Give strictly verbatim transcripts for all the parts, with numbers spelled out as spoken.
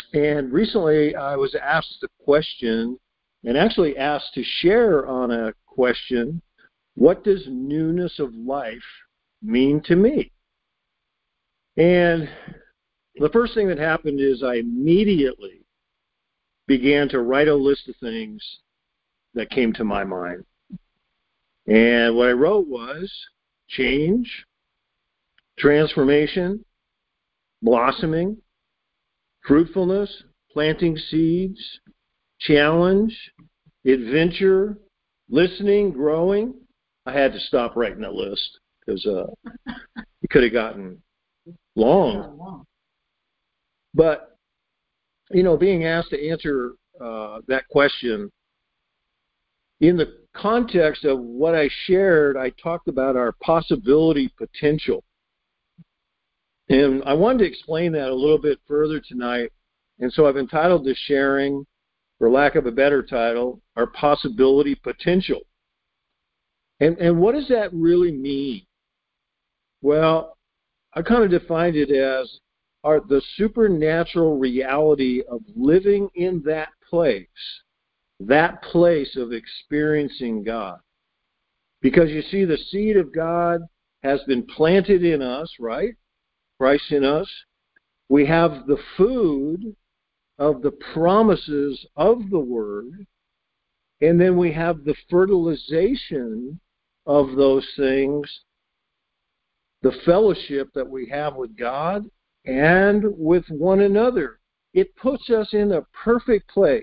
And recently I was asked a question, and actually asked to share on a question, what does newness of life mean to me? And the first thing that happened is I immediately began to write a list of things that came to my mind. And what I wrote was change, transformation, blossoming, fruitfulness, planting seeds, challenge, adventure, listening, growing. I had to stop writing that list because uh, it could have gotten long. But, you know, being asked to answer uh, that question, in the context of what I shared, I talked about our possibility potential. And I wanted to explain that a little bit further tonight. And so I've entitled this sharing, for lack of a better title, our possibility potential. And, and what does that really mean? Well, I kind of defined it as are the supernatural reality of living in that place, that place of experiencing God. Because you see, the seed of God has been planted in us, right? Christ in us. We have the food of the promises of the Word, and then we have the fertilization of those things, the fellowship that we have with God and with one another. It puts us in a perfect place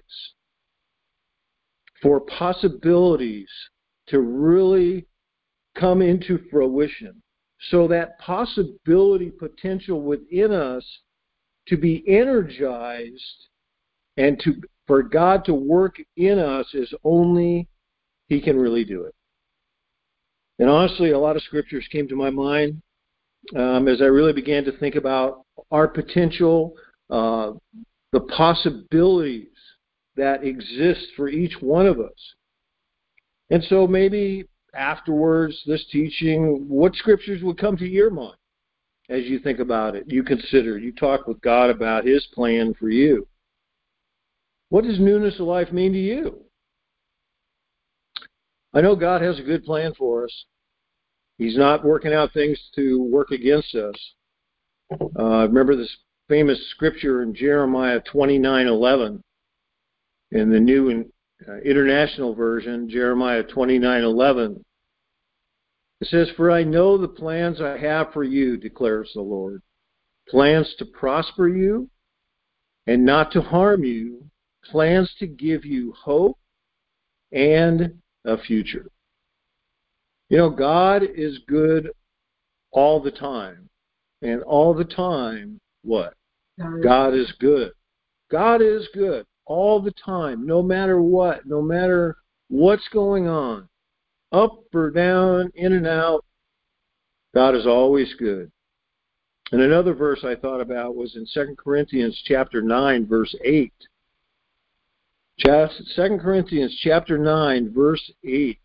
for possibilities to really come into fruition. So that possibility potential within us to be energized and to for God to work in us is only He can really do it. And honestly, a lot of scriptures came to my mind um, as I really began to think about our potential, uh, the possibilities that exist for each one of us. And so maybe afterwards, this teaching, what scriptures would come to your mind as you think about it, you consider, you talk with God about His plan for you. What does newness of life mean to you? I know God has a good plan for us. He's not working out things to work against us. Uh, remember this famous scripture in Jeremiah twenty-nine eleven. In the New uh, International Version, Jeremiah twenty-nine eleven. It says, "For I know the plans I have for you, declares the Lord, plans to prosper you and not to harm you, plans to give you hope and a future." You know, God is good all the time. And all the time, what? God is good. God is good all the time, no matter what, no matter what's going on, up or down, in and out, God is always good. And another verse I thought about was in Second Corinthians chapter nine, verse eight. Second Corinthians chapter nine, verse eight.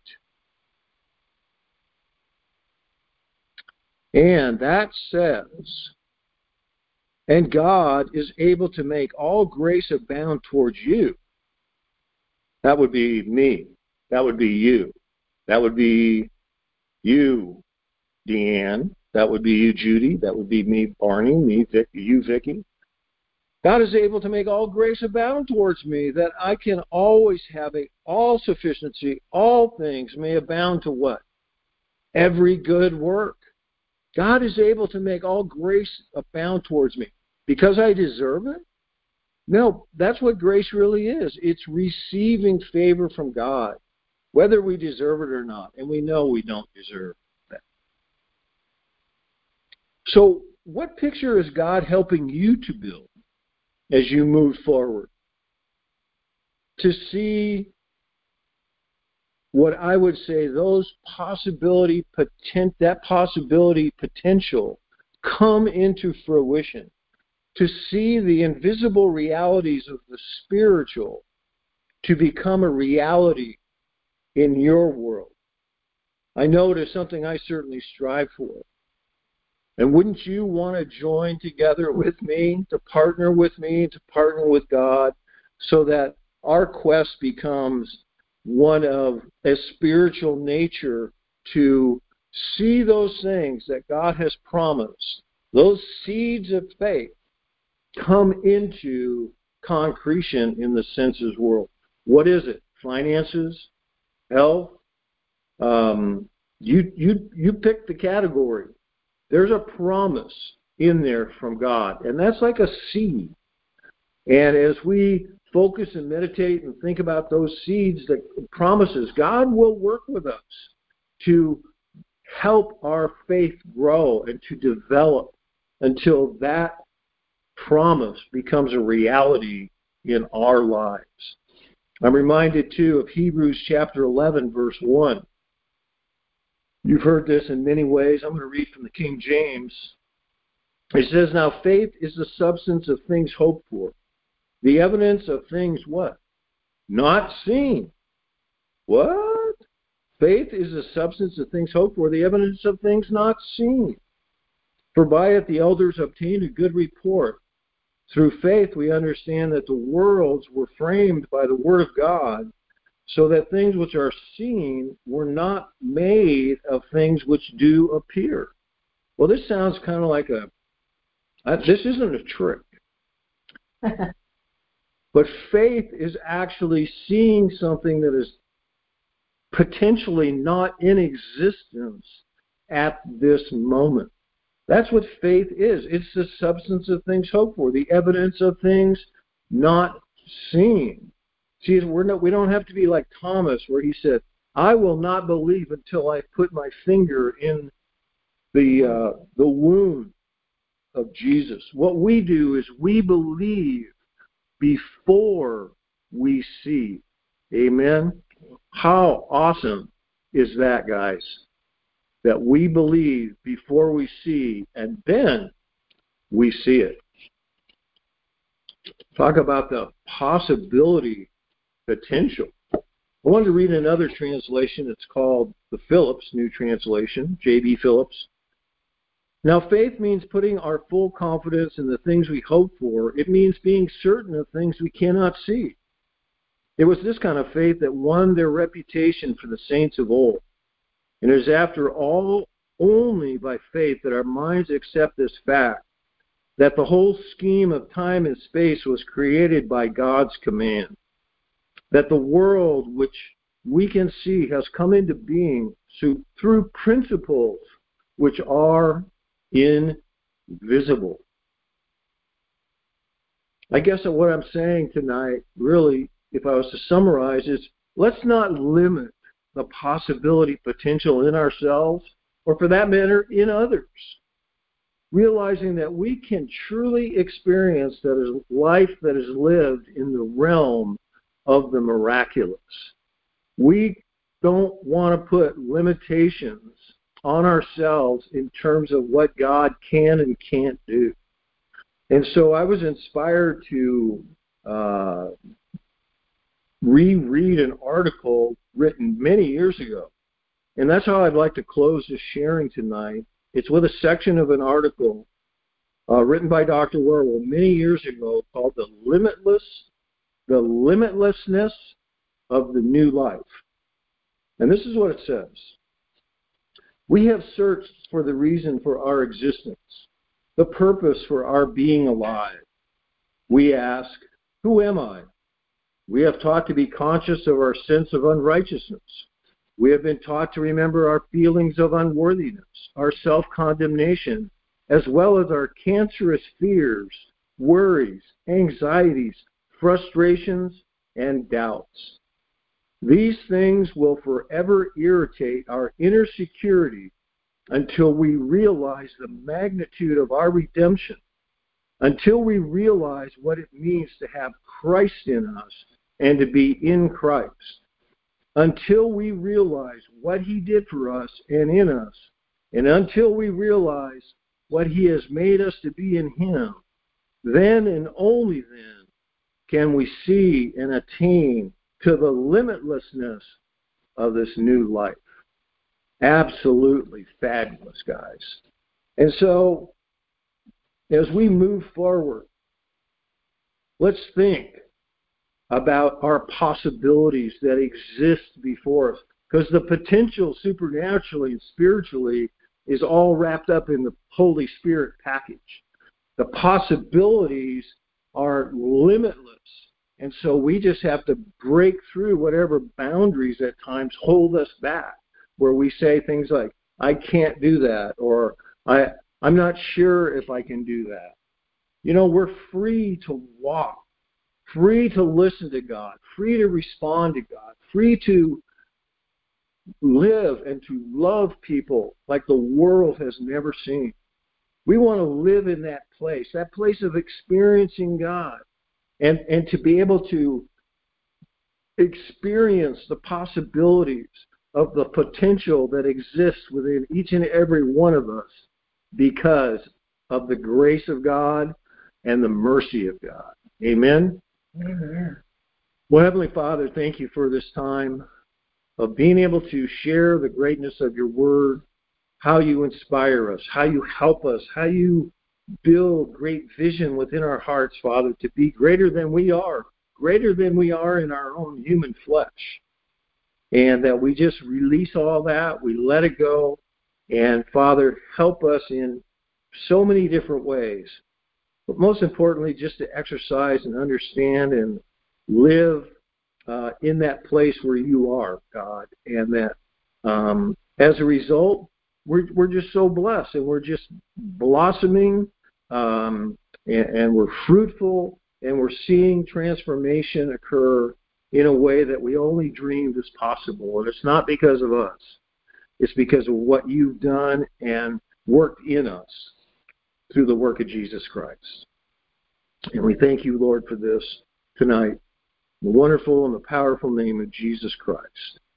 And that says, "And God is able to make all grace abound towards you." That would be me. That would be you. That would be you, Deanne. That would be you, Judy. That would be me, Barney. Me, Vic, you, Vicky. God is able to make all grace abound towards me, that I can always have a all sufficiency, all things may abound to what? Every good work. God is able to make all grace abound towards me. Because I deserve it? No, that's what grace really is. It's receiving favor from God, whether we deserve it or not. And we know we don't deserve that. So what picture is God helping you to build as you move forward? To see what I would say, those possibility, potent, that possibility potential come into fruition. To see the invisible realities of the spiritual to become a reality in your world. I know it is something I certainly strive for. And wouldn't you want to join together with me, to partner with me, to partner with God, so that our quest becomes one of a spiritual nature to see those things that God has promised, those seeds of faith, come into concretion in the senses world. What is it? Finances? Health? Um, you, you, you pick the category. There's a promise in there from God, and that's like a seed. And as we focus and meditate and think about those seeds, that promises, God will work with us to help our faith grow and to develop until that promise becomes a reality in our lives. I'm reminded, too, of Hebrews chapter eleven, verse one. You've heard this in many ways. I'm going to read from the King James. It says, "Now faith is the substance of things hoped for, the evidence of things" what? "Not seen." What? Faith is the substance of things hoped for, the evidence of things not seen. "For by it the elders obtained a good report. Through faith we understand that the worlds were framed by the word of God, so that things which are seen were not made of things which do appear." Well, this sounds kind of like a, uh, this isn't a trick. But faith is actually seeing something that is potentially not in existence at this moment. That's what faith is. It's the substance of things hoped for, the evidence of things not seen. See, we're not, we don't have to be like Thomas, where he said, "I will not believe until I put my finger in the uh, the wound of Jesus." What we do is we believe before we see. Amen? How awesome is that, guys? That we believe before we see, and then we see it. Talk about the possibility, potential. I wanted to read another translation. It's called the Phillips New Translation, J B Phillips. "Now faith means putting our full confidence in the things we hope for. It means being certain of things we cannot see. It was this kind of faith that won their reputation for the saints of old. And it is after all only by faith that our minds accept this fact, that the whole scheme of time and space was created by God's command, that the world which we can see has come into being through principles which are invisible." I guess what I'm saying tonight, really, if I was to summarize, is let's not limit the possibility, potential in ourselves, or for that matter, in others. Realizing that we can truly experience that is life that is lived in the realm of the miraculous. We don't want to put limitations on ourselves in terms of what God can and can't do. And so I was inspired to uh, reread an article written many years ago. And that's how I'd like to close this sharing tonight. It's with a section of an article uh, written by Doctor Wierwille many years ago called The Limitless, The Limitlessness of the New Life. And this is what it says. "We have searched for the reason for our existence, the purpose for our being alive. We ask, who am I? We have taught to be conscious of our sense of unrighteousness. We have been taught to remember our feelings of unworthiness, our self-condemnation, as well as our cancerous fears, worries, anxieties, frustrations, and doubts. These things will forever irritate our inner security until we realize the magnitude of our redemption, until we realize what it means to have Christ in us and to be in Christ, until we realize what he did for us and in us, and until we realize what he has made us to be in him, then and only then can we see and attain to the limitlessness of this new life. Absolutely fabulous, guys. And so, as we move forward, let's think about our possibilities that exist before us. Because the potential supernaturally and spiritually is all wrapped up in the Holy Spirit package. The possibilities are limitless. And so we just have to break through whatever boundaries at times hold us back, where we say things like, I can't do that, or I, I'm not sure if I can do that. You know, we're free to walk, free to listen to God, free to respond to God, free to live and to love people like the world has never seen. We want to live in that place, that place of experiencing God, and, and to be able to experience the possibilities of the potential that exists within each and every one of us because of the grace of God and the mercy of God. Amen? Amen. Well, Heavenly Father, thank you for this time of being able to share the greatness of your word, how you inspire us, how you help us, how you build great vision within our hearts, Father, to be greater than we are, greater than we are in our own human flesh. And that we just release all that, we let it go, and Father, help us in so many different ways. But most importantly, just to exercise and understand and live uh, in that place where you are, God. And that um, as a result, we're, we're just so blessed, and we're just blossoming, um, and, and we're fruitful, and we're seeing transformation occur in a way that we only dreamed was possible. And it's not because of us. It's because of what you've done and worked in us through the work of Jesus Christ. And we thank you, Lord, for this tonight. In the wonderful and the powerful name of Jesus Christ.